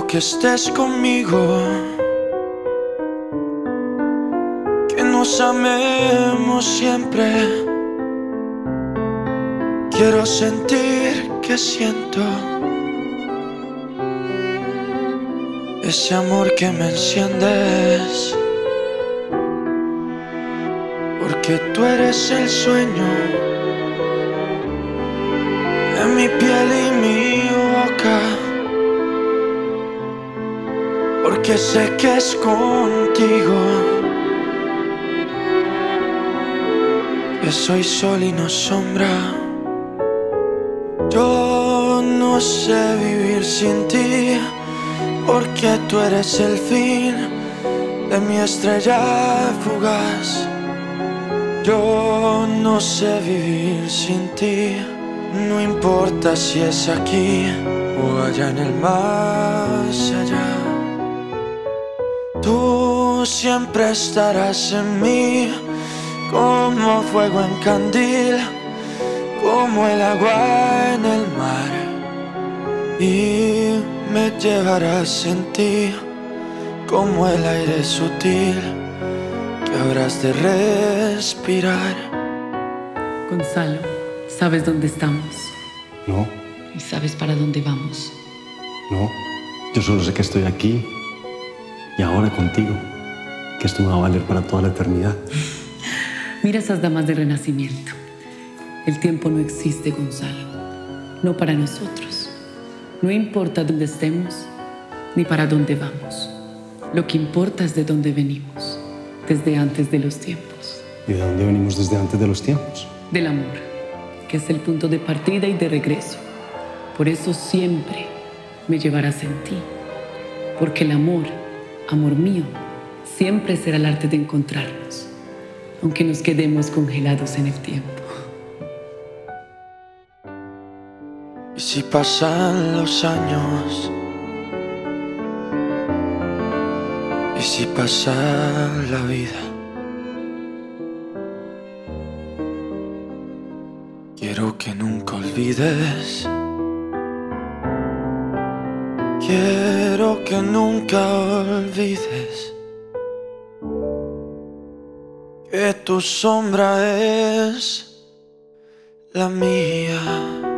Quiero que estés conmigo, que nos amemos siempre. Quiero sentir que siento ese amor que me enciendes, porque tú eres el sueño de mi piel y mi boca, porque sé que es contigo que soy sol y no sombra. Yo no sé vivir sin ti, porque tú eres el fin de mi estrella fugaz. Yo no sé vivir sin ti, no importa si es aquí o allá en el más allá. Tú siempre estarás en mí, como fuego en candil, como el agua en el mar, y me llevarás en ti como el aire sutil que habrás de respirar. Gonzalo, ¿sabes dónde estamos? No, ¿Y sabes para dónde vamos? no. Yo solo sé que estoy aquí y ahora contigo, que esto me va a valer para toda la eternidad. Mira esas damas del Renacimiento. El tiempo no existe, Gonzalo. No para nosotros. No importa dónde estemos ni para dónde vamos. Lo que importa es de dónde venimos, desde antes de los tiempos. ¿Y de dónde venimos desde antes de los tiempos? Del amor, que es el punto de partida y de regreso. Por eso siempre me llevarás en ti. Porque el amor, amor mío, siempre será el arte de encontrarnos, aunque nos quedemos congelados en el tiempo. Y si pasan los años, y si pasa la vida, quiero que nunca olvides. Quiero que nunca olvides que tu sombra es la mía.